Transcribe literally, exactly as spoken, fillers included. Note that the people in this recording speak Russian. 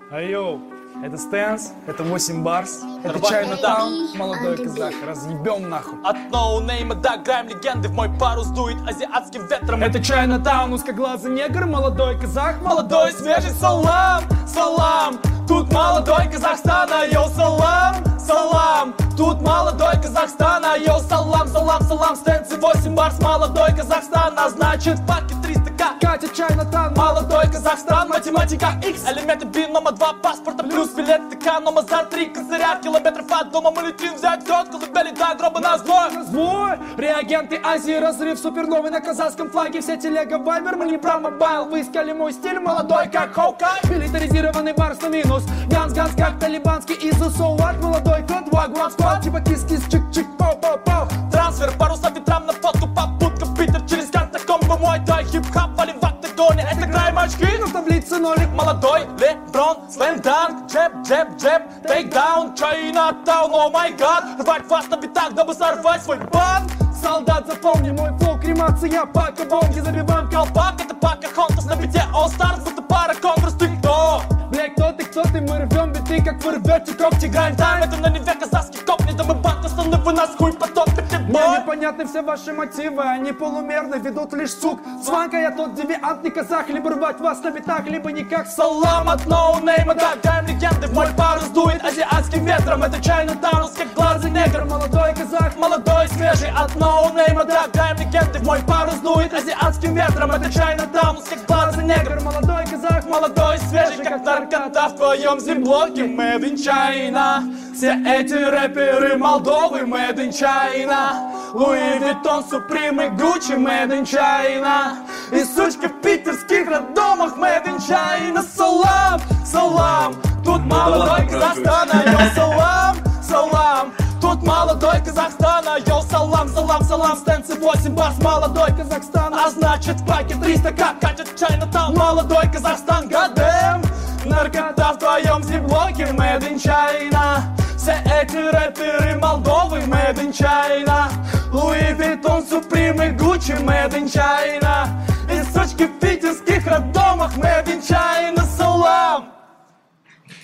Айоу, это Стэнс, это восемь барс, это Чайнатаун, молодой казах, разъебем нахуй. От ноунейма до грайм легенды в мой парус дует азиатским ветром. Это Чайнатаун, узкоглазый негр, молодой казах, Молодой свежий салам, салам. Тут молодой Казахстан, айоу, салам, салам. Тут молодой Казахстан, айоу, салам, салам, салам. Стэнсы восемь барс, молодой Казахстан, а значит паки триста ка. Катя Чайнатаун, Молодой Казахстан, математика X. Элементы бинома два, паспорта плюс билет ТК, номер за три косаря. Километров от дома мы летим взять тет, колыбели до гроба на сбой. Сбой! Реагенты Азии, разрыв суперновый на казахском флаге. Все телега вайбер, мы не про мобайл. Вы искали мой стиль, молодой как Хоукай. Милитаризированный барс на минус. Ганс, ганс, как талибанский Изу, so what? Молодой кот, вагон, сквад. Типа кис-кис, чик-чик, пау-пау-пау. Трансфер, паруса ветрам на фотку, попутка Питер через катакомбы. Мой тай, хип-хап, валим в октагоне. Это крайм очки, Но в таблице нолик. молодой Леброн, слэм-данк, джеб, джеб, джеб, тейкдаун, Чайнатаун, о май гад. Рвать фаст на битах, дабы сорвать свой бан. Солдат, запомни мой флоу, кремация, пака, бомги, забиваем колпак. Колпак, это пака Хонтас на бите All Stars, будто пара Конгресс, ты кто? Бля, кто ты, кто ты, мы рвем биты, как вы рвете когти, грайм Тайм, тайм. это на Неве казахский коп, не мы банк, остальные вы нас хуй потопите, Мне бой. непонятны все ваши мотивы, они полумерны, ведут лишь сук. Сванка, я тот девиантный казах, либо рвать вас на битах, либо никак. Салам от ноунейма до грайм легенды, в мой парус дует азиатским ветром. Это Чайнатаун, как глазый негр, Молодой казах, молодой свежий от ноунейма до грайм легенды, в мой парус дует азиатским ветром. Это Чайнатаун, как глазый негр, молодой казах, молодой свежий как наркота в твоем земблоке. Made in China. Все эти рэперы Молдовы Made in China. Луи Виттон, Суприм и Гуччи Made in China. И сучка в питерских роддомах Made in China. Салам, салам. Тут молодой Казахстан, айоу, салам, салам. Тут молодой Казахстан, айоу, салам, салам, салам. Стэнсы восемь барс, молодой Казахстан, а значит паки триста ка. Катят Чайнатаун, молодой Казахстан, гадэм. Наркота в твоем земблоке Made in China. Все эти рэперы Молдовы Made in China. Луи Виттон, Суприм и Гуччи Made in China. И сучки в питерских роддомах Made in China. Салам!